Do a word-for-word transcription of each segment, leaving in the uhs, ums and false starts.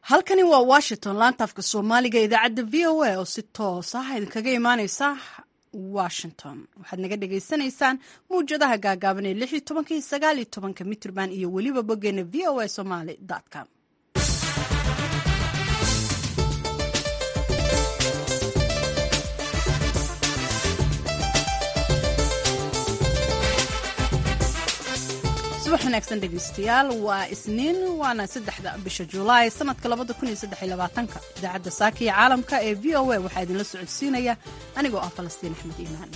halkani waa washington laanta afka soomaaliga idaacadda v o a oo si toos ah idinkaga imaaneysa washington waxaad naga dhagaysanaysaan mawjadaha gaagaaban ee lix iyo tobanka iyo sagaal iyo tobanka mitrban iyo weliba boggeena v o a somali com. subax wanaagsan dhegeystayaal waa isniin waana saddexda bisha julaay sanadka labada kun iyo saddex iyo labaatanka idaacadda saaka iyo caalamka ee v o a waxaa idinla socodsiinaya anigoo ah falastiin axmed iimaan.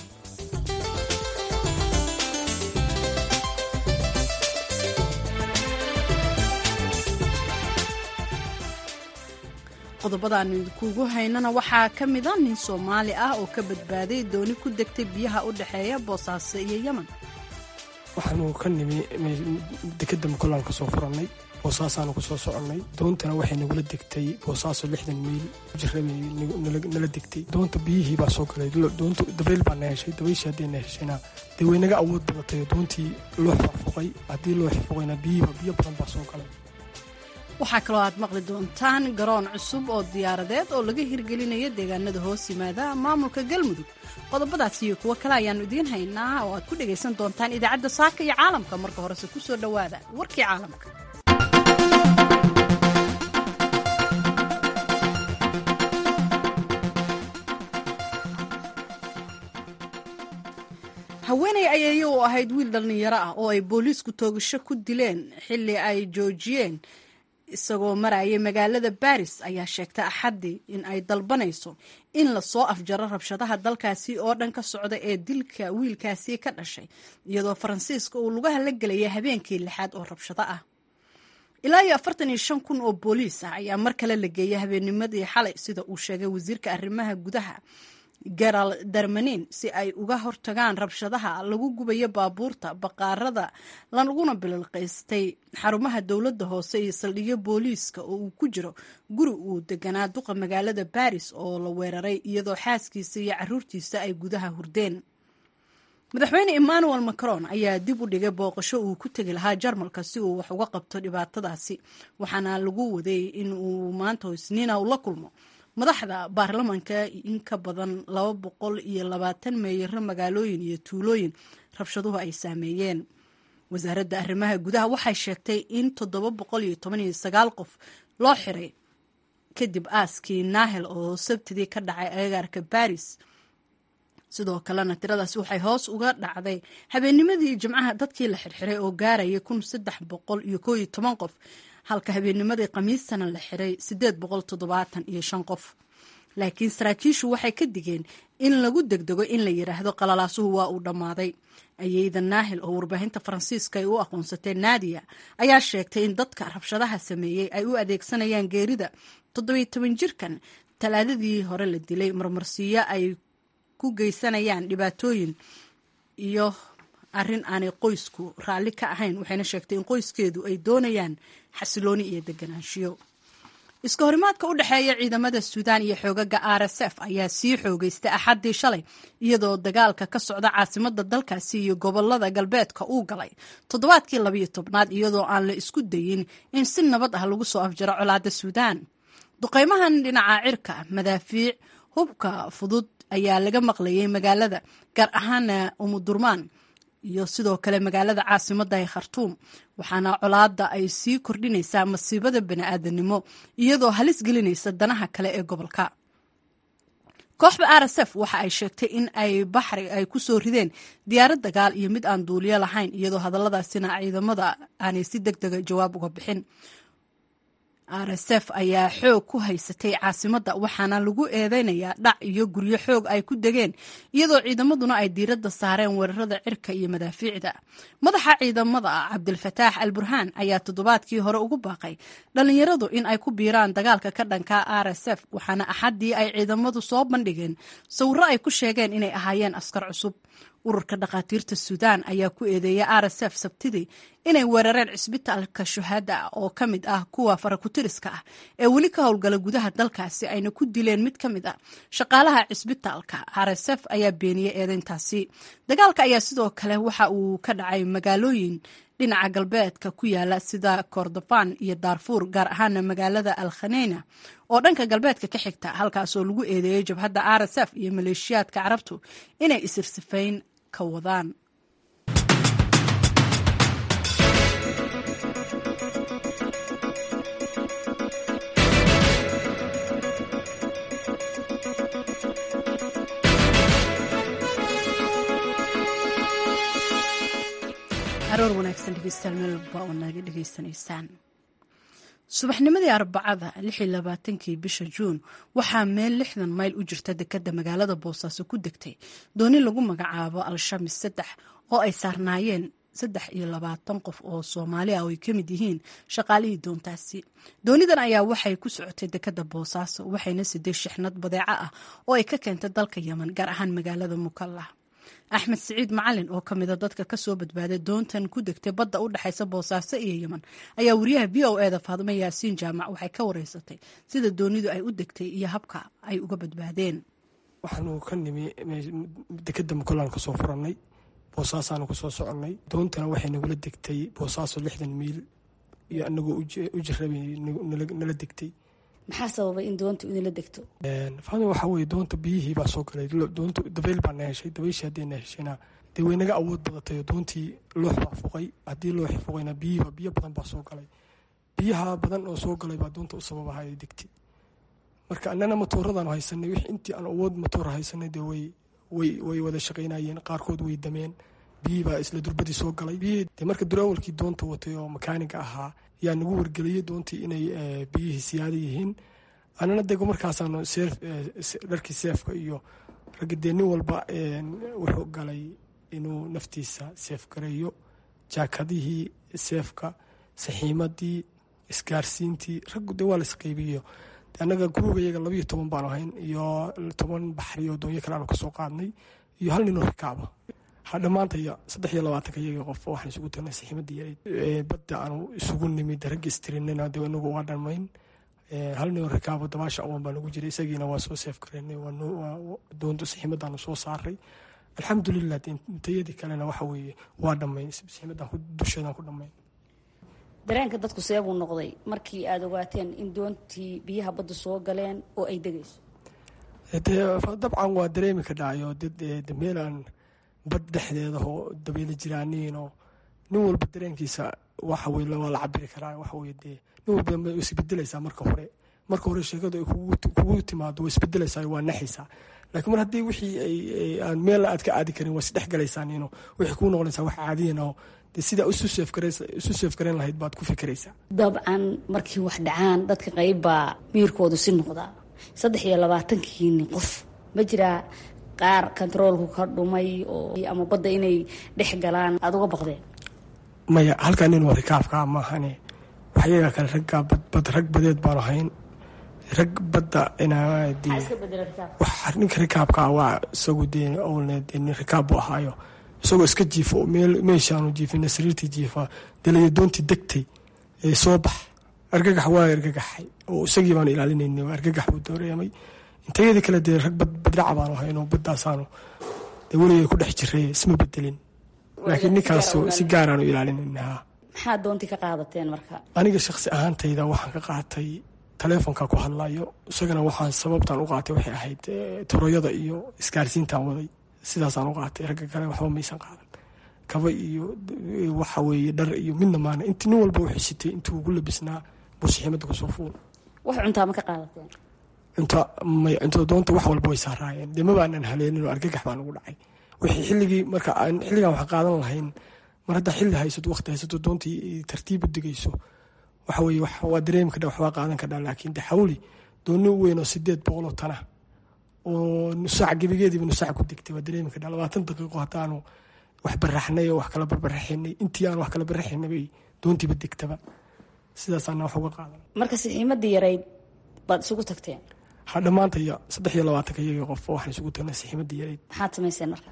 qodobadaanu idinkuugu haynana waxaa ka mida nin soomaali ah oo ka badbaaday dooni ku degtay biyaha u dhexeeya boosaaso iyo yemen. waxaanu ka nimi dekeda mukolaan ka soo furannay boosaasaanu ku soo soconnay doontana waxay nagula degtay boosaaso lixdan miil jirabay nala degtay doonta biyihii baa soo galay doonta dabayl baa na heshay dabayshii haddii na heshayna dee way naga awood badatay doontii loo xafuqay haddii loo xafuqayna biyihiiba biyo badan baa soo galay. waxaa kaloo aad maqli doontaan garoon cusub oo diyaaradeed oo laga hirgelinaya deegaanada hoos yimaada maamulka galmudug. qodobadaas iyo kuwo kale ayaannu idiin haynaa oo aad ku dhegaysan doontaan idaacadda saaka iyo caalamka. marka horese ku soo dhowaada warkii caalamka. haweeney ayeeyo u ahayd wiil dhallinyaro ah oo ay booliisku toogasho ku dileen xilli ay joojiyeen isagoo marayay magaalada baris ayaa sheegtay axaddii in ay dalbanayso in lasoo afjaro rabshadaha dalkaasi oo dhan ka socda ee dilka wiilkaasi ka dhashay iyadoo faransiiska uu lugaha la gelaya habeenkii lixaad oo rabshado ah. ilaa iyo afartan iyo shan kun oo booliis ah ayaa mar kale la geeyay habeennimadii xalay sida uu sheegay wasiirka arrimaha gudaha Gerald Darmanin si ay uga hortagaan rabshadaha lagu gubayo baabuurta baqaarada laguna bililqaystay xarumaha dowladda hoose iyo saldhigyo booliiska oo uu ku jiro guri uu deganaa duqa magaalada Paris oo la weeraray iyadoo xaaskiisa iyo caruurtiisa ay gudaha hurdeen. madaxweyne Emmanuel Macron ayaa dib u dhigay booqasho uu ku tegi lahaa Jarmalka si uu wax uga qabto dhibaatadaasi waxaana lagu waday in uu maanta Isniina ula kulmo madaxda baarlamaanka in ka badan laba boqol iyo labaatan meeyar magaalooyin iyo tuulooyin rabshaduhu ay saameeyeen. wasaaradda arrimaha gudaha waxay sheegtay in toddoba boqol iyo toban iyo sagaal qof loo xiray kadib aaskii Nahel oo sabtidii ka dhacay agagaarka Paris. sidoo kalena tiradaasi waxay hoos uga dhacday habeennimadii jimcaha dadkii la xirxiray oo gaarayay kun saddex boqol iyo koob iyo toban qof halka habeennimadii khamiistana la xiray siddeed boqol toddobaatan iyo shan qof. laakiin saraakiishu waxay ka digeen in lagu degdego in la yidhaahdo qalalaasuhu waa uu dhammaaday. ayeyda Nahel oo warbaahinta faransiiska ay u aqoonsatay Nadia ayaa sheegtay in dadka rabshadaha sameeyey ay u adeegsanayaan geerida toddobiyo toban jirkan talaadadii hore la dilay marmarsiiyo ay ku geysanayaan dhibaatooyin iyo arrin aanay qoysku raalli ka ahayn waxayna sheegtay in qoyskeedu ay doonayaan xasilooni iyo deganaanshiyo. iska horimaadka u dhexeeya ciidamada Suudaan iyo xoogaga R S F ayaa sii xoogeystay axaddii shalay iyadoo dagaalka ka socda caasimadda dalkaasi iyo gobolada galbeedka uu galay toddobaadkii labiyo tobnaad iyadoo aan la isku dayin in si nabad ah lagu soo afjaro colaadda Suudaan. duqeymahan dhinaca cirka madaafiic hubka fudud ayaa laga maqlayay magaalada gaar ahaana Umudurmaan iyo sidoo kale magaalada caasimadda ee Khartoum waxaana colaadda ay sii kordhinaysaa masiibada bani'aadanimo iyadoo halis gelinaysa danaha kale ee gobolka. kooxda R S F waxa ay sheegtay in ay baxri ay ku soo rideen diyaarad dagaal iyo mid aan duuliyo lahayn iyadoo hadalladaasina ciidamada aanay si degdega jawaab uga bixin. R S F ayaa xoog ku haysatay caasimadda waxaana lagu eedeynayaa dhac iyo guryo xoog ay ku degeen iyadoo ciidamaduna ay diiradda saareen weerarada cirka iyo madaafiicda. madaxa ciidamada Cabdilfataax Al-Burhaan ayaa toddobaadkii hore ugu baaqay dhalinyaradu in ay ku biiraan dagaalka ka dhanka R S F waxaana axaddii ay ciidamadu soo bandhigeen sawirro ay ku sheegeen inay ahaayeen askar cusub. ururka dhakhaatiirta Suudaan ayaa ku eedeeyay R S F sabtidii inay weerareen cisbitaalka shuhada oo ka mid ah kuwa farakutiriska ah ee weli ka howlgala gudaha dalkaasi ayna ku dileen mid ka mid ah shaqaalaha cisbitaalka. R S F ayaa beeniyey eedeyntaasi. dagaalka ayaa sidoo kale waxa uu ka dhacay magaalooyin dhinaca galbeedka ku yaala sida Kordofan iyo Darfur, gaar ahaana magaalada Al-Khaneyna oo dhanka galbeedka ka xigta, halkaasoo lagu eedeeyey jabhadda R S F iyo maleeshiyaadka carabtu inay isirsifayn ka wadaan. aroor wanaagsan dhegeystayaal meel walba oo naga dhegeysanaysaan. subaxnimadii arbacada lix iyo labaatankii bisha juun waxaa meel lixdan mayl u jirta dekada magaalada boosaaso ku degtay dooni lagu magacaabo al-shamis saddex oo ay saarnaayeen saddex iyo labaatan qof oo Soomaali ah oo ay ka mid yihiin shaqaalihii doontaasi. doonidan ayaa waxay ku socotay dekada boosaaso waxayna siday shixnad badeeco ah oo ay ka keentay dalka Yemen, gaar ahaan magaalada Mukalla. Axmed Siciid Macalin oo ka mid ah dadka ka soo badbaaday doontan ku degtay badda u dhaxaysa Boosaaso iyo Yemen ayaa wariyaha V O A da Faadimo Yaasiin Jaamac waxay ka wareysatay sida doonidu ay u degtay iyo habka ay uga badbaadeen. waxaanu ka nimi dekada Mukallaan ka soo furannay, Boosaasaanu ku soo soconnay. doontana waxay nagula degtay Boosaaso lixdan miil iyo anagoo u jirrabay nala degtay. maxaa sababay in doontu idinla degto? Faadimo, waxa weeye doonta biyihii baa soo galay. doonta dabeyl baa na heshay. dabayshii haddii na heshayna dee way naga awood badatay oo doontii loox baa fuqay. haddii looxi fuqayna biyihiiba biyo badan baa soo galay. biyaha badan oo soo galay baa doonta u sababaha ay degtay. marka annana matooradaanu haysanay, wixii intii aan awood matoora haysanay dee way way way wada shaqaynayeen. qaarkood way dameen. biyihii baa isla durbadii soo galay. biyihii dee marka durawalkii doonta watay oo makaaniga ahaa yaa nagu wargeliyey doontii inay biyihii siyaada yihiin. annana dego markaasaanu dharkii seefka iyo ragga dee nin walba wuxuu galay inuu naftiisa seef gareeyo. jaakadihii seefka, saxiimadii, isgaarsiintii, raggu dee waa la isqeybiyo. annaga gurugayaga labayo toban baanu ahayn iyo toban baxri oo doonyo kale aanu ka soo qaadnay iyo hal ninoo rikaaba. ha dhammaantaya saddex iyo labaatanka iyaga qof waxaan isugu tagnay saxiimadii yareyd. badda aanu isugu nimid ragga istirinana dee inagu waa dhammayn. hal ninoo rikaabo dabaasha awan baa nagu jiray, isagiina waa soo seef gareynay. doonta saxiimadaanu soo saaray. alxamdulilah intayadii kalena waxa weeye waa dhammayn. saxiimadan dusheedaan ku dhammayn. dareenka dadku seebuu noqday markii aada ogaateen in doontii biyaha badda soo galeen oo ay degayso? dabcan waa dareemi ka dhacayo de meel aan bad dhexdeeda oo dabayla jiraaniin oo nin walba dareenkiisa waxa weye waa la cabiri karaa. waxa weye dee nin walba way isbedelaysaa. marka hore marka hore sheekadu ay kugu timaado way isbedelaysaa, waa naxaysaa. laakiin mar haddii wixii aan meel aad ka aadi karin waa isdhex galaysaaniino waxay kuu noqonaysaa wax caadiyan oo sidaa isu seef garayn lahayd baad ku fikiraysaa. dabcan markii wax dhacaan dadka qayb baa miirkoodu si noqdaa. saddex iyo labaatankiini qof ma jiraa qaar kontaroolku ka dhumay oo ama badda inay dhex galaan aada uga baqdeen? maya, halkaa nin waa rikaabkaa maahane. waxyaga kale raggaa bad rag badeed baanu hayn. rag badda ninka rikaabkaa waa isagu dee owlne dee nin rikaab buu ahaayo isagoo iska jiifo meeshaanu jiifina sariirtii jiifa delaya doontii degtay ee soo bax. argagax waa argagaxay oo isagii baanu ilaalinaynay. argagax buu dooreemay. intayadii kale dee rag badraca baanu haynoo baddaasaanu dee weligay ku dhex jiray isma bedelin. laakiin ninkaas si gaaraanu ilaalinayna. maxaa doontii ka qaadateen marka? aniga shakhsi ahaantayda waxaan ka qaatay taleefonka ku hadlayo. isagana waxaan sababtaan u qaatay waxay ahayd toroyada iyo isgaarsiintaan waday. sidaasaan u qaatay. ragga kale waxba maysan qaadan. kaba iyo waxa weeye dhar iyo midna maana. inti nin walba wuxuu sitay intuu ugu labisnaa buu saxiimadda kusoo fuul. wax cuntaa ma ka qaadateen? cunto may cunto doonta wax walba way saaraayeen. dee ma baanan haleenin oo argagax baa nagu dhacay. wixii xilligii marka aan xilligan wax qaadan lahayn mar haddaa xilli haysato waqti haysato doontii tartiib u degayso waxa weeye waa dareemi kadha waxbaa qaadan kadhaa. laakiin de xawli dooni weyn oo sideed boqol oo tana oo nusaac gebigeediiba nusaac ku degtay waa dareemi kadhaa. labaatan daqiiqo haddaanu wax baraxnay oo wax kala barbaraxinay intii aan wax kala baraxinay bay doontiiba degtaba. sidaasaana wax uga qaadan. marka saxiimadii yarayd baad isugu tagteen? ha dhammaantaya saddex iyo labaatanka iyagii qof waxaan isugu tagnay saxiimadii yarayd. maxaad samayseen markaas?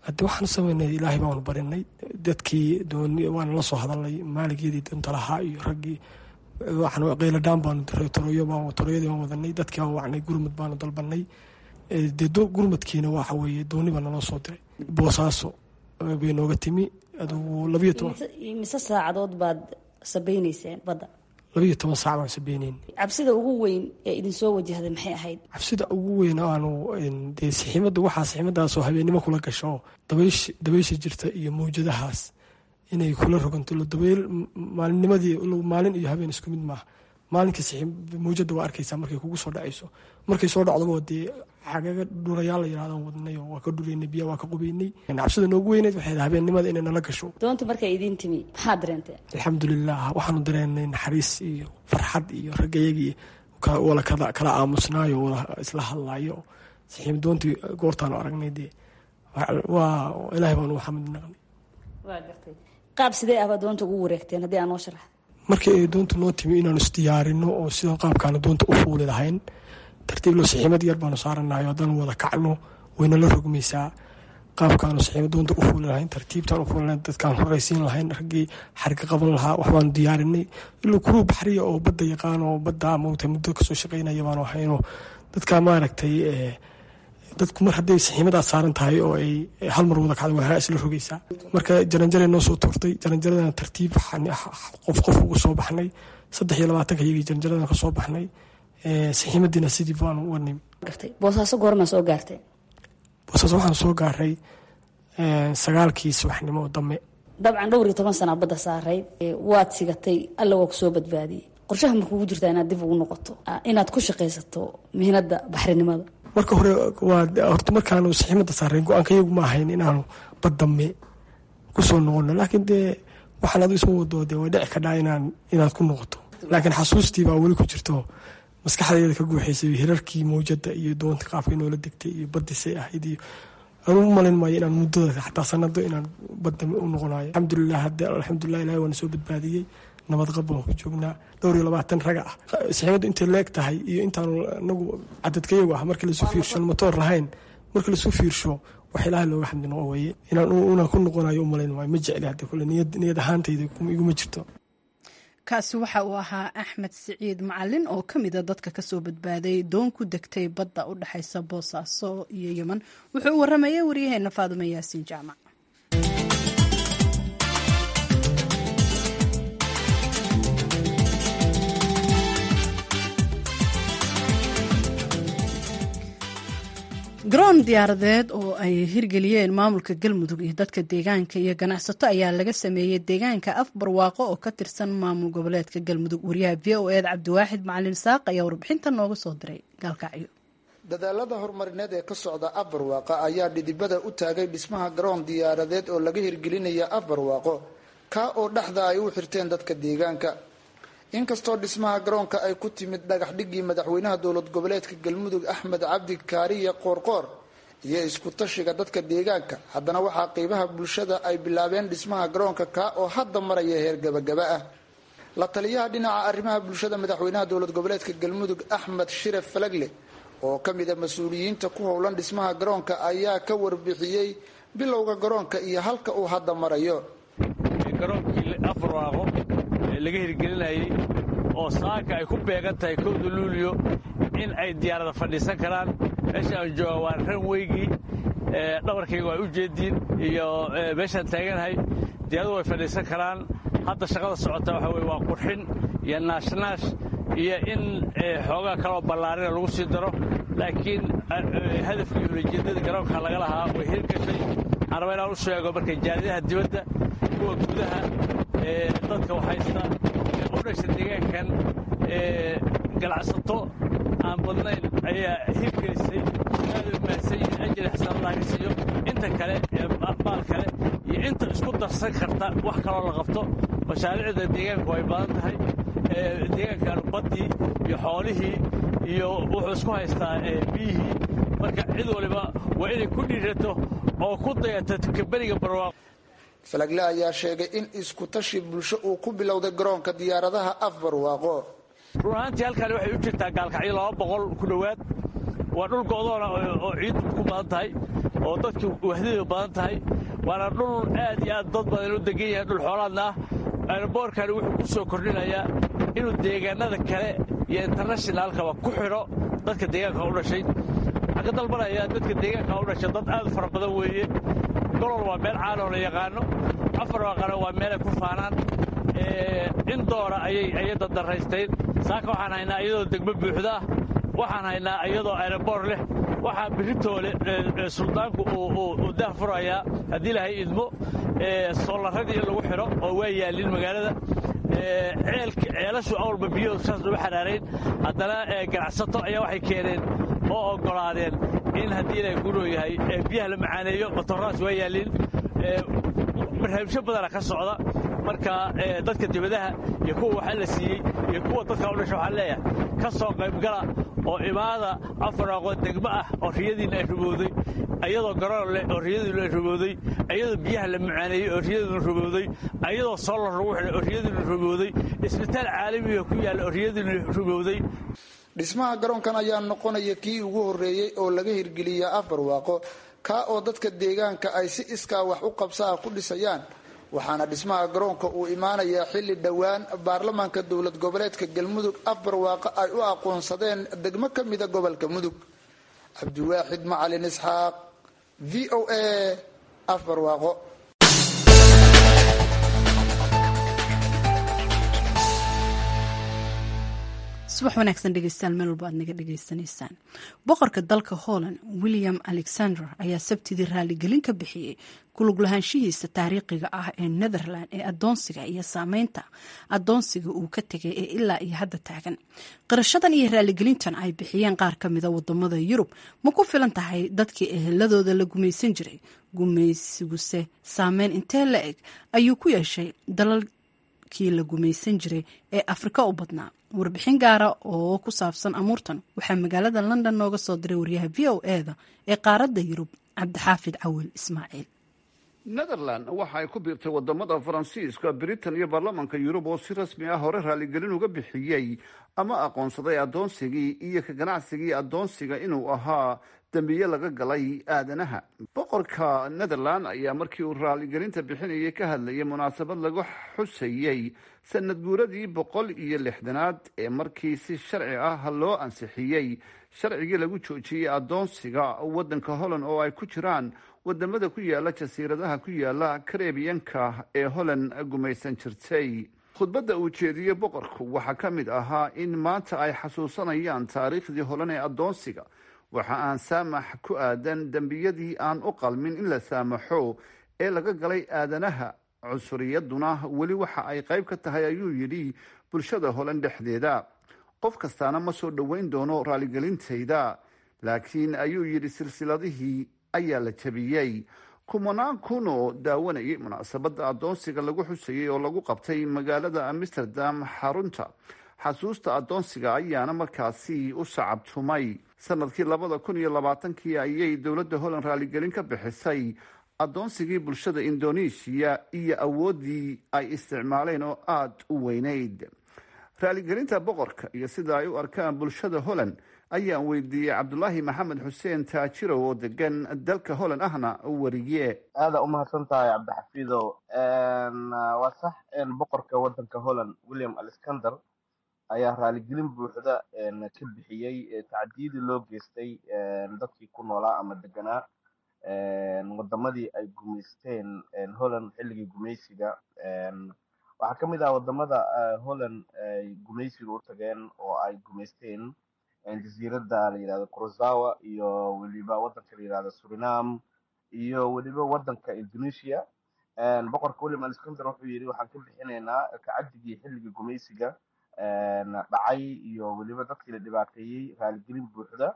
haddi waxaan samaynay ilaahay baanu barinay dadkii dooni waana la soo hadalnay maaligeedii doonta lahaa iyo raggii waxaan qayladhaan baanu diray toroyo baan toroyadii baan wadanay dadkii baan wacnay gurmud baanu dalbanay dee gurmudkiina waxa weeye dooni baa naloo soo diray boosaaso bay nooga timi adugu labiyo toban mise saacadood baad sabaynayseen badda labiyo toban saac baan sabaynayn. cabsida ugu weyn ee idinsoo wajahday maxay ahayd? cabsida ugu weyn aanu dee siximada waxaa siximadaasoo habeennimo kula gasho dabaysh dabaysha jirta iyo mawjadahaas inay kula roganto dabeyl maalinnimadii maalin iyo habeen isku mid maaha. maalinka sixim mawjada waa arkaysaa markay kugu soo dhacayso markay soo dhacdaba dee xagaga dhurayaal la yirahdaan wadnay oo waa ka dhureynay biya waa ka qubeynay. cabsida noogu weyneed waxay habeennimada inay nala gasho. doonta markay idiin timi maxaad dareenteen? alxamdulilah waxaanu dareenay naxariis iyo farxad iyo raggayagii wala kala aamusnaayo wala isla hadlaayo sixim doontii goortaanu aragnay dee waa ilaahay baanu waxamid naqnay. waa gartay qaab sidee ahba doonta ugu wareegteen haddii aan noo sharaxdo? markii ay doonta noo timi inaanu isdiyaarino oo sidoo qaabkaanu doonta u fuuli lahayn tartiib loo siximad yar baanu saaranayo haddaan wada kacno wayna la rogmaysaa qaabkaanu siximad doonta u fuuli lahayn tartiibtaan u fuuli lahayn dadkaan horaysiin lahayn raggii xarga qaban lahaa waxbaanu diyaarinay ilaa kuruu baxriya oo badda yaqaan oo badda mawta muddo kasoo shaqaynaya baanu ahayno dadkaa maaragtay dadku mar hadday siximadaas saaran tahay oo ay hal mar wada kacda waa isla rogaysaa. marka jaranjaray noo soo tuurtay jaranjaradana tartiib qof qof ugu soo baxnay saddex iyo labaatanka iyagii jaranjaradan ka soo baxnay siximadiina sidii baanu warnay. boosaaso goormaa soo gaartay? boosaaso waxaan soo gaaray sagaalkii subaxnimo oo dambe. dabcan dhowr iyo toban sana badda saarayd waad sigatay alla waa kusoo badbaadiyey. qorshaha ma kugu jirtaa inaad dib ugu noqoto inaad ku shaqaysato mihnada baxrinimada? marka hore waa horta markaanu siximada saarayn go-aanka iyagu ma ahayn inaanu baddame kusoo noqono laakiin dee waxaan adu isma wado dee way dhici kadhaa inaan inaad ku noqoto laakiin xasuustii baa weli ku jirto maskaxdayda ka guuxaysay hirarkii mawjada iyo doonta qaabkii noola degtay iyo badisay ahayd iyo anu u malin maayo inaan muddada xataa sanado inaan baddame u noqonayo. alxamdulilah hadde alxamdulilah ilahi waana soo badbaadiyey nabad qab baan ku joognaa dhowr iyo labaatan raga ah. siximadu intay leeg tahay iyo intaanu anagu cadadkayagu ah markii lasu fiirsho matoor lahayn markii lasu fiirsho wax ilaahay looga xamdi noqo weeye inaan unaan ku noqonayo u malayn maayo ma jecli hadde kule niyad niyad ahaantayda iguma jirto. kaasi waxa uu ahaa axmed siciid macalin oo ka mida dadka kasoo badbaaday doon ku degtay badda u dhexaysa boosaaso iyo yeman wuxuu u waramayay waryaheena faadumo yaasiin jaamac. garoon diyaaradeed oo ay hirgeliyeen maamulka galmudug iyo dadka deegaanka iyo ganacsato ayaa laga sameeyey deegaanka afbarwaaqo oo ka tirsan maamul goboleedka galmudug. wariyaha v o eda cabdiwaaxid macalin saaq ayaa warbixinta nooga soo diray gaalkacyo. dadaalada horumarineed ee ka socda afbarwaaqo ayaa dhidibada u taagay dhismaha garoon diyaaradeed oo laga hirgelinaya afbarwaaqo kaa oo dhexda ay u xirteen dadka deegaanka. inkastoo dhismaha garoonka ay ku timid dhagax dhigii madaxweynaha dowlad goboleedka galmudug axmed cabdi kaariye qoorqoor iyo isku tashiga dadka deegaanka, haddana waxaa qeybaha bulshada ay bilaabeen dhismaha garoonka kaa oo hadda maraya heer gabagaba ah. la taliyaha dhinaca arrimaha bulshada madaxweynaha dowlad goboleedka galmudug axmed shire falagle oo ka mid a mas-uuliyiinta ku howlan dhismaha garoonka ayaa ka warbixiyey bilowga garoonka iyo halka uu hadda marayo. laga hirgelinayay oo saaka ay ku beegan tahay kowda luuliyo in ay diyaarada fadhiisan karaan. meesha aan jooga waa ranweygii dhabarkayga waa u jeediin iyo meeshaan taaganahay diyaaradu way fadhiisan karaan. hadda shaqada socota waxa weye waa qurxin iyo naashnaash iyo in xoogaa kaloo ballaarina lagu sii daro, laakiin hadafkii ujeedada garoonka laga lahaa way hirgashay. waxaan rabaa inaan u sheego marka jaaridaha dibadda kuwa gudaha dadka waxhaysta u dhasha deegaankan ganacsato aan badnayn ayaa hirgelisay. aad u mahadsan yihiin ajri xasan allah ka siiyo. inta kale maal kale iyo inta isku darsan karta wax kaloo la qabto. mashaariicda deegaanku way badan tahay. deegaankan baddii iyo xoolihii iyo wuxuu isku haystaa biyihii, marka cid waliba waa inay ku dhiirato oo ku dayato kaberiga barwaaqo. falagle ayaa sheegay in isku tashi bulsho uu ku bilowday garoonka diyaaradaha afbarwaaqo. run ahaantii halkaani waxay u jirtaa gaalkacyo laba boqol ku dhowaad waa dhul go'doona oo ciid ku badan tahay oo dadkii wahdidu badan tahay waana dhul aad iyo aad dad badan u degan yahay dhul xoolaadna ah aeroboortkani wuxuu ku soo kordhinayaa inuu deegaanada kale iyo internationalkaba ku xidho dadka deegaanka u dhashay waxaan ka dalbanayaa dadka deegaanka u dhashay dad aad fara badan weeye golol waa meel caanoo la yaqaano afar waaqana waa meelay ku faanaan in doora ayay dadaraysteen saaka waxaan haynaa iyadoo degmo buuxda ah waxaan haynaa iyadoo aeroboor leh waxaa biritoole suldaanku uu daah furayaa haddii lahay idmo soolaradii in lagu xidho oo waa yaallin magaalada ceelashu awalba biyo saas uga xaraarayn haddana ganacsato ayaa waxay keeneen oo oggolaadeen in haddii ilaahay ku noo yahay biyaha la macaaneeyo matooradaas waa yaallin barnaamijyo badana ka socda marka dadka dibadaha iyo kuwa waxa la siiyey iyo kuwa dadka u dhasha waxaa leeyahay ka soo qaybgala oo imaada afar aqoon degmo ah oo riyadiina ay rubowday ayadoo garoon leh oo riyadiina ay rubowday ayadoo biyaha la macaaneeyey oo riyadiina rubowday ayadoo solar lagu xidhay oo riyadiina rubowday isbitaal caalamiga ku yaalla oo riyadiina rubowday dhismaha garoonkan ayaa noqonaya kii ugu horreeyey oo laga hirgeliya afar waaqo kaa oo dadka deegaanka ay si iskaa wax u qabsaa ku dhisayaan waxaana dhismaha garoonka uu imaanayaa xilli dhowaan baarlamaanka dowlad goboleedka galmudug afar waaqo ay u aqoonsadeen degmo ka mida gobolka mudug cabdiwaaxid macalin isxaaq v o a afar waaqo subax wanaagsan dhegeystayaal meel walba aad naga dhegeysanaysaan boqorka dalka Holland William Alexander ayaa sabtidii raaligelin ka bixiyey kulug lahaanshihiisa taariikhiga ah ee Netherland ee adoonsiga iyo saameynta adoonsiga uu ka tagay ee ilaa iyo hadda taagan qarashadan iyo raaligelintan ay bixiyeen qaar ka mida wadamada Yurub ma ku filan tahay dadkii eheladooda la gumaysan jiray gumaysiguse saameyn intee la eg ayuu ku yeeshay dalalkii la gumaysan jiray ee Afrika u badnaa warbixin gaara oo ku saabsan amuurtan waxaa magaalada London nooga soo diray wariyaha V O A da ee qaaradda Yurub Cabdixaafid Cawil Ismaaciil Netherland waxa ay ku biirtay wadamada Faransiiska, Britain iyo baarlamaanka Yurub oo si rasmi ah hore raaligelin uga bixiyay ama aqoonsaday adoonsigii iyo ka ganacsigii adoonsiga inuu ahaa dambiye laga galay aadanaha. Boqorka Netherland ayaa markii uu raaligelinta bixinayay ka hadlayay munaasabad lagu xusayay sanad guuradii boqol iyo lixdanaad ee markii si sharci ah loo ansixiyey sharcigii lagu joojiyey adoonsiga wadanka Holland oo ay ku jiraan wadamada ku yaala jasiiradaha ku yaala Caribbean-ka ee Holland gumaysan jirtay. khudbadda uu jeediyey boqorku waxaa ka mid ahaa in maanta ay xasuusanayaan taariikhdii Holland ee adoonsiga. waxa aan saamax ku aadan dambiyadii aan u qalmin in la saamaxo ee laga galay aadanaha. cunsuriyaduna weli waxa ay qayb ka tahay ayuu yidhi bulshada Holland dhexdeeda. qof kastaana ma soo dhoweyn doono raaligelintayda, laakiin ayuu yidhi silsiladihii ayaa la jabiyey. kumanaan kun oo daawanayay munaasabadda adoonsiga lagu xusayay oo lagu qabtay magaalada Amsterdam xarunta xasuusta adoonsiga ayaana markaasi u sacabtumay. sanadkii labada kun iyo labaatankii ayay dowladda Holland raaligelin ka bixisay adoonsigii bulshada Indonesia iyo awoodii ay isticmaaleen oo aada u weynayd. raaligelinta boqorka iyo sida ay u arkaan bulshada Holland ayaan weydiiyey Cabdulaahi Maxamed Xuseen Taajiro oo degan dalka Holland ahna wariye. aada u mahadsan tahay Cabdixafiidow. waa sax in boqorka wadanka Holland William Alexander ayaa raaligelin buuxda ka bixiyey tacdiidii loo geystay dadkii ku noolaa ama deganaa wadamadii ay gumaysteen Holland xilligii gumaysiga. waxaa ka mid ah wadamada Holland ay gumaysiga u tageen oo ay gumaysteen jasiiradda la yidhahdo Curaçao iyo weliba wadanka la yidhahdo Suriname iyo weliba wadanka Indonesia. boqorka William Alexander wuxuu yidhi waxaan ka bixinaynaa kacaddigii xilligii gumaysiga dhacay iyo weliba dadkii la dhibaateeyey raaligelin buuxda.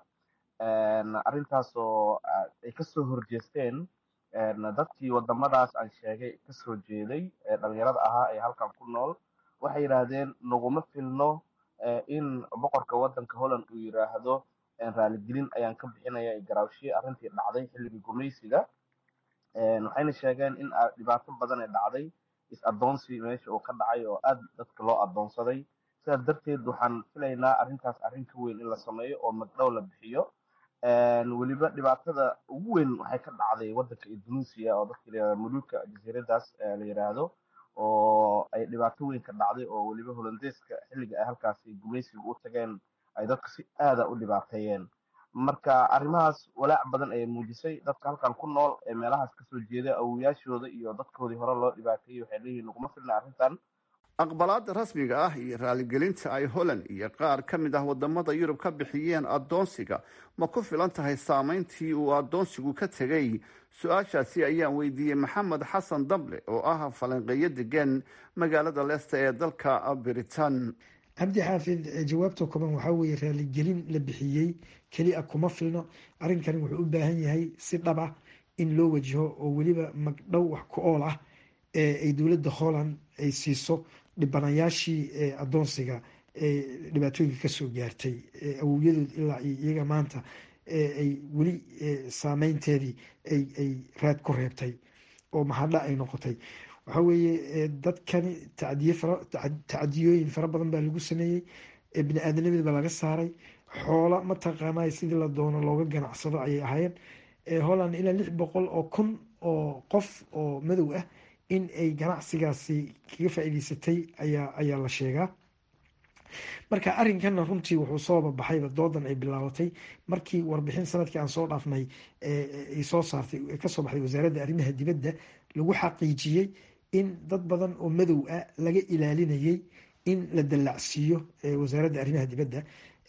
arrintaasoo ay kasoo horjeesteen dadkii wadamadaas aan sheegay kasoo jeeday ee dhalinyarada ahaa ee halkan ku nool. waxay yidhaahdeen naguma filno in boqorka wadanka Holland uu yidhaahdo raaligelin ayaan ka bixinaya garaawshiye arrintii dhacday xilligii gumaysiga. waxayna sheegeen in dhibaato badan ay dhacday is adoonsi meesha uu ka dhacay oo aada dadka loo adoonsaday. sidaas darteed waxaan filaynaa arrintaas arrin ka weyn in la sameeyo oo magdhow la bixiyo weliba dhibaatada ugu weyn waxay ka dhacday waddanka indonesia oo dadka layihahdo muluka jasiiradaas la yidhaahdo oo ay dhibaato weyn ka dhacday oo weliba holandeeska xilliga ay halkaasi gumaysiga u tageen ay dadka si aada u dhibaateeyeen marka arrimahaas walaac badan ayay muujisay dadka halkan ku nool ee meelahaas kasoo jeeda awowayaashooda iyo dadkoodii hore loo dhibaateeyey waxay leeyihin naguma filna arrintan aqbalaada rasmiga ah iyo raaligelinta ay holland iyo qaar ka mid ah wadamada yurub ka bixiyeen adoonsiga ma ku filan tahay saameyntii uu adoonsigu ka tegay su-aashaasi ayaan weydiiyey maxamed xasan dable oo ah falanqeeyo degan magaalada leesta ee dalka britain. cabdi xaafid jawaabta kooban waxaa weeye raaligelin la bixiyey keli-a kuma filno arrinkani wuxuu u baahan yahay si dhab ah in loo wajaho oo weliba magdhow wax ku ool ah ee ay dowladda holland ay siiso dhibanayaashii adoonsiga ee dhibaatooyinka kasoo gaartay awowyadood ilaa iyo iyaga maanta ay weli saameynteedii ay raad ku reebtay oo mahadha ay noqotay. waxaa weeye dadkani tacdiye tacdiyooyin fara badan baa lagu sameeyey bini aadamnimada baa laga saaray xoola mataqaanay sidii la doono looga ganacsado ayay ahaayeen. holland ilaa lix boqol oo kun oo qof oo madow ah in ay ganacsigaasi kaga faa'iideysatay ayaa ayaa la sheegaa. marka arrinkana runtii wuxuu soo babaxayba doodan ay bilaabatay markii warbixin sanadkii aan soo dhaafnay ay soo saartay kasoo baxday wasaaradda arrimaha dibadda lagu xaqiijiyey in dad badan oo madow ah laga ilaalinayay in la dallacsiiyo wasaaradda arrimaha dibadda.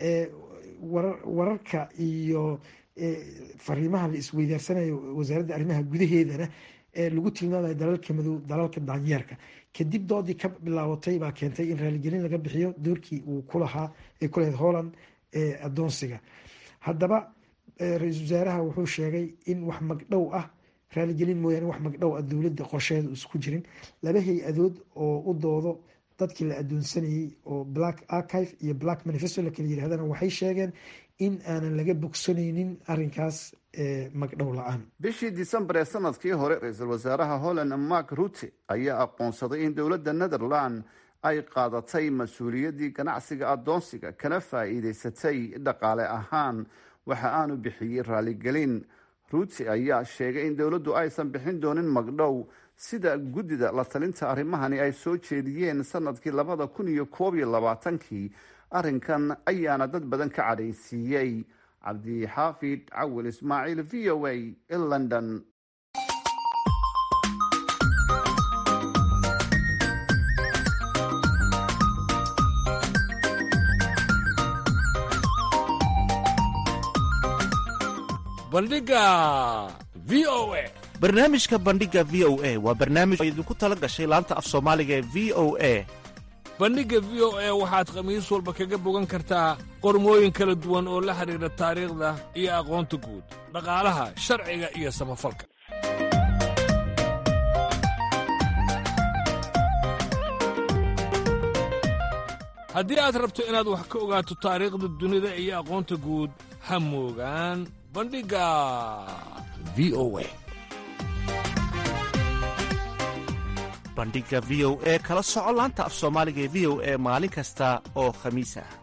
wararka iyo fariimaha la isweydaarsanayo wasaaradda arrimaha gudaheedana lagu tilmaamayo dalalka madow dalalka daanyeerka kadib doodii ka bilaabatay baa keentay in raaligelin laga bixiyo doorkii uu kulahaa ay ku lahayd holland ee adoonsiga. haddaba ra-iisul wasaaraha wuxuu sheegay in wax magdhow ah raaligelin mooyaane wax magdhow ah dowladda qorsheeda isku jirin. laba hay-adood oo u doodo dadkii la adoonsanayey oo black archive iyo black manifesto la kala yirahdana waxay sheegeen in aanan laga bogsanaynin arrinkaas magdhow la-aan. bishii disembar ee sanadkii hore ra-iisul wasaaraha holland mark rutte ayaa aqoonsaday in dowladda netherland ay qaadatay mas-uuliyaddii ganacsiga adoonsiga kana faa'iideysatay dhaqaale ahaan waxa aanu bixiyey raaligelin. rutte ayaa sheegay in dowladdu aysan bixin doonin magdhow sida guddida la talinta arrimahani ay soo jeediyeen sanadkii labada kun iyo koob iyo labaatankii. arrinkan ayaana dad badan ka cadhaysiiyey. cabdixaafid cawil ismaaciil v o a london. bandhiga v o a barnaamijka bandhiga v o a waa barnaamij idinku tala gashay laanta af soomaaliga ee v o a. bandhigga v o a waxaad khamiis walba kaga bogan kartaa qormooyin kala duwan oo la xidhiidha taariikhda iyo aqoonta guud, dhaqaalaha, sharciga iyo samafalka. haddii aad rabto inaad wax ka ogaato taariikhda dunida iyo aqoonta guud, ha moogaan bandhigga v o a. bandhigga v o a kala soco laanta af soomaaliga ee v o a maalin kasta oo khamiis ah.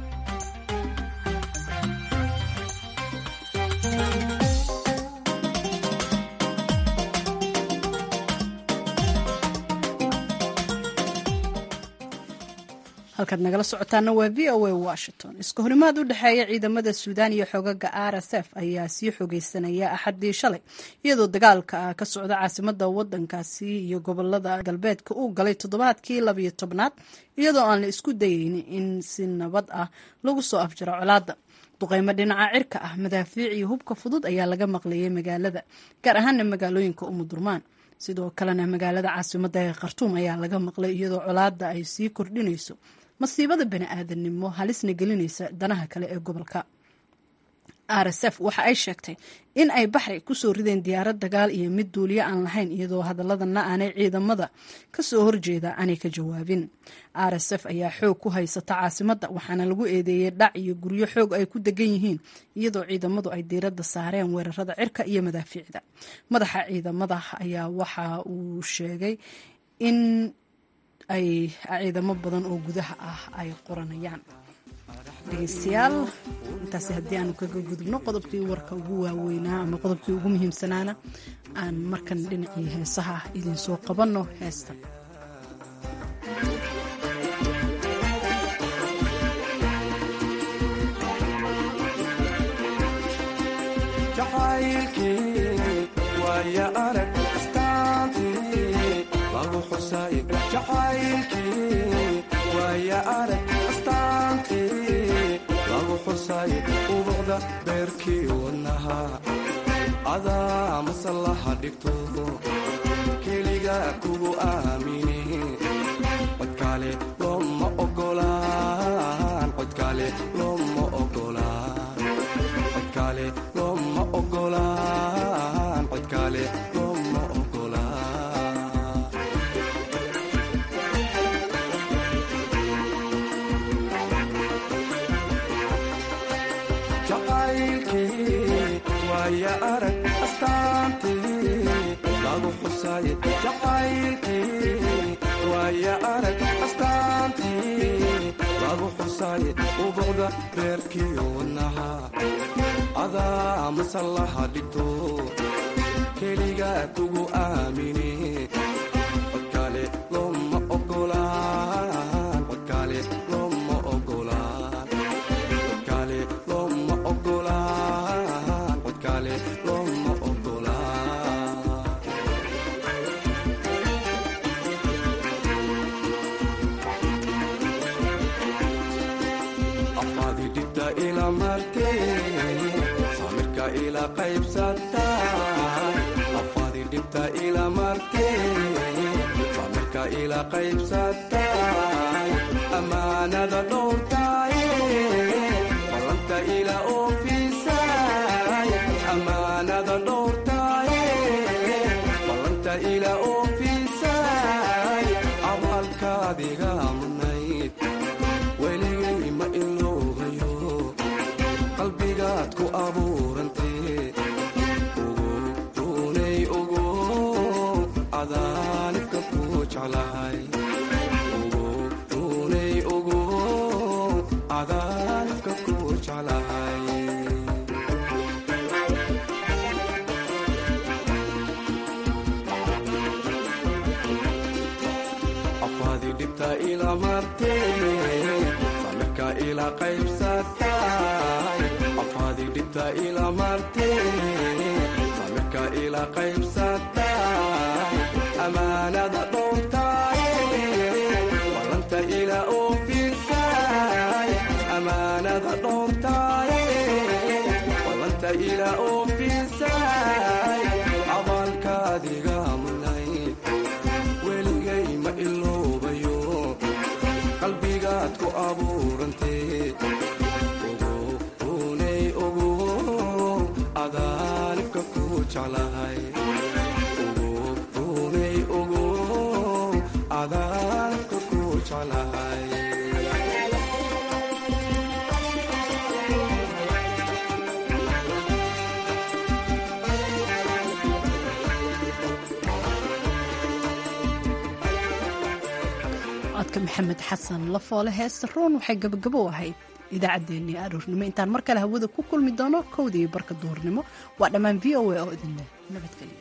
halkaad nagala socotaana waa v o a washington. iska horimaad u dhexeeya ciidamada suudaan iyo xogaga r s f ayaa sii xogeysanaya axaddii shalay iyadoo dagaalka ka socda caasimada wadankaasi iyo gobolada galbeedka uu galay toddobaadkii labayo tobnaad iyadoo aan la isku dayeynin in si nabad ah lagu soo afjaro colaada. duqeymo dhinaca cirka ah, madaafiic iyo hubka fudud ayaa laga maqlayay magaalada, gaar ahaana magaalooyinka umudurmaan. sidoo kalena magaalada caasimada ee khartuum ayaa laga maqlay iyadoo colaada ay sii kordhinayso masiibada bani-aadamnimo halisna gelinaysa danaha kale ee gobolka. r s f waxa ay sheegtay in ay baxri kusoo rideen diyaarad dagaal iyo mid duuliyo aan lahayn, iyadoo hadaladana aanay ciidamada kasoo horjeeda aanay ka jawaabin. r s f ayaa xoog ku haysata caasimada, waxaana lagu eedeeyey dhac iyo guryo xoog ay ku degan yihiin, iyadoo ciidamadu ay diirada saareen weerarada cirka iyo madaafiicda. madaxa ciidamada ayaa waxa uu sheegay in ay ciidamo badan oo gudaha ah ay qoranayaan. dhegeystayaal intaasi haddii aanu kaga gudubno qodobkii warka ugu waaweynaa ama qodobkii ugu muhiimsanaana aan markan dhinacii heesaha ah idin soo qabanno heestan. ubuqda beerkii wadnaha adaa masallaha dhigto keliga kugu aamini codkaale looma ogolaan codkaale looma ogolaan codkaale looma ogolaan codkaale looma ogolaan ya arag astaantii lagu xusay jacaylkii waya arag astaantii lagu xusay ubuqda beerkii wadnaha adaa masallaha dhigto keliga kugu aamini codkaale looma ogolaan codkaale looma ogolaan codkaale looma ogolaan codkaale looma ogolaan afaadi dhibta ila martee samirka ila qaybsatay afaadi dhibta ila martee samirka ila qaybsatay amaanada dhowrtay ballanta ila oofisay amaanada dhowrtay ballanta ila oofisay abaalkaadiga mudnayd weligay ma iloobayo qalbigaad ku abuurantee ugu runay ugu cadaanibka ku jeclahay ugu runay ugu cadaanibka ku jeclahay afaadi dhibta ila martee samirka ila qaybsatay afaadi dhibta ila martee samirka ila qaybsatay amaanada dhowrtay ballanta ila oofisay amaanada dhowrtay ballanta ila oofisay abaalkaadiga mudnayd weligay ma iloobayo qalbigaad ku abuurantee ugu runay ugu cadaanibka ku jeclahay ugu runay ugu cadaanibka ku jeclahay codka maxamed xasan lafoole heesta roon waxay gabagabo ahayd idaacaddeenii aroornimo intaan mar kale hawada ku kulmi doono kowda iyo barka duhurnimo waa dhammaan v o a oo idinleh nabadgelyo.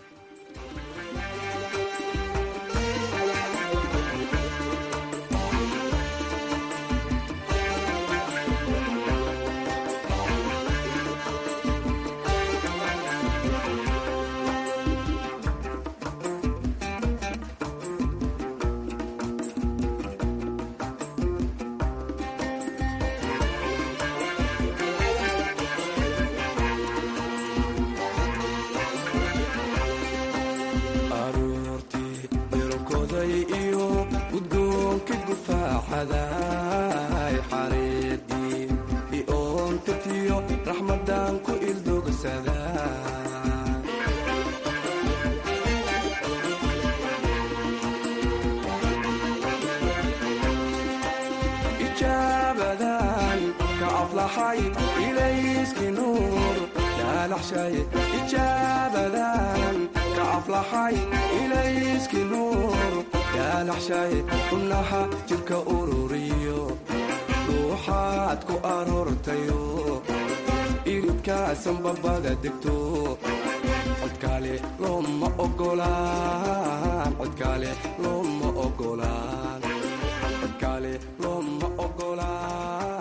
xareedii ioontirtiyo raxmadan ku ildogsada ijaabadan ka aflaxay ilayski nuur yaalaxshay ijaabadan ka aflaxay ilayski nuur yaalaxshay xubnaha jidhka ururiyo ruuxaad ku aroortayo markaasan babada degto codkaale looma ogolaan codkaale looma ogolaan codkaale looma ogolaan